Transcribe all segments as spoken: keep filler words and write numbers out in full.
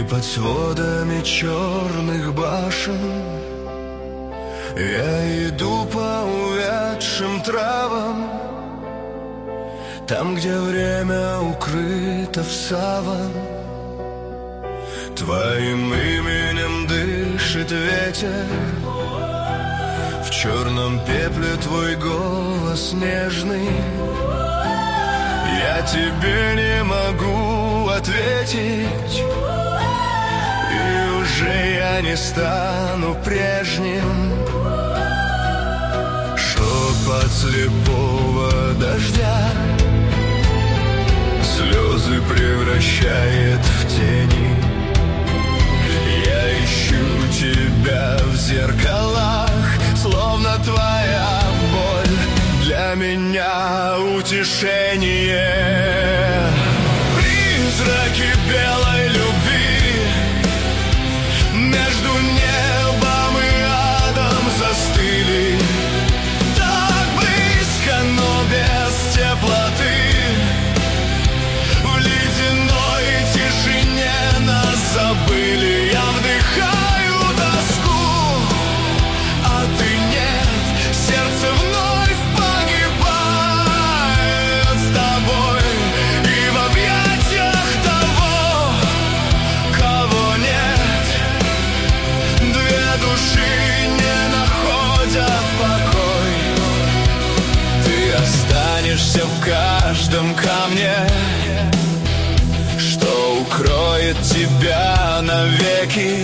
И под сводами черных башен я иду по увядшим травам, там, где время укрыто в саван. Твоим именем дышит ветер, в черном пепле твой голос нежный. Я тебе не могу ответить, и уже я не стану прежним. Шепот слепого дождя слезы превращает в тени. Я ищу тебя в зеркалах, словно твоя боль для меня утешение. Призраки белой любви между небом и адом застыли, так близко, но без теплоты. В ледяной тишине нас забыли. Я вдыхаю тоску, а ты нет. Сердце вновь погибает с тобой и в объятиях того, кого нет. Две души не находят покой. Ты останешься в каждом камне, что укроет тебя навеки.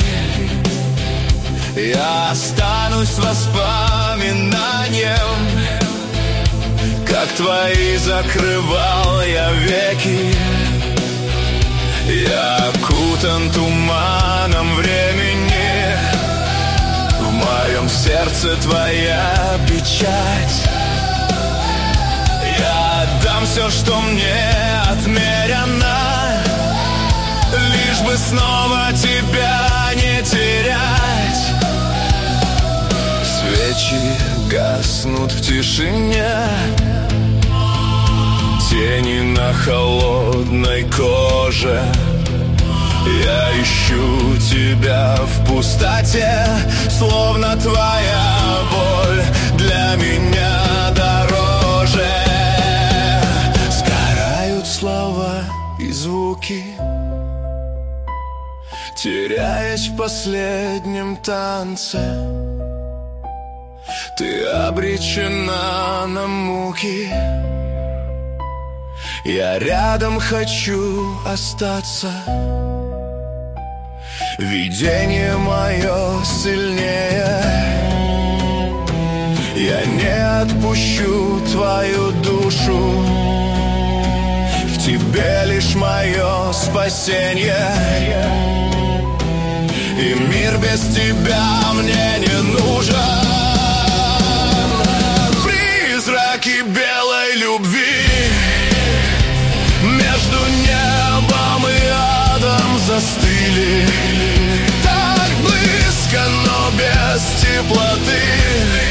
Я останусь воспоминанием, как твои закрывал я веки. Я окутан туманом времени, в моем сердце твоя печать. Я отдам все, что мне отмерено, лишь бы снова тебя не терять. Свечи гаснут в тишине, тени на холодной коже. Я ищу тебя в пустоте, словно твоя боль для меня дороже. Сгорают слова и звуки, теряясь в последнем танце. Ты обречена на муки, я рядом хочу остаться. Видение мое сильнее, я не отпущу твою душу. В тебе лишь мое спасение, и мир без тебя мне не нужен. Призраки белой любви между небом и адом застыли, так близко, но без теплоты.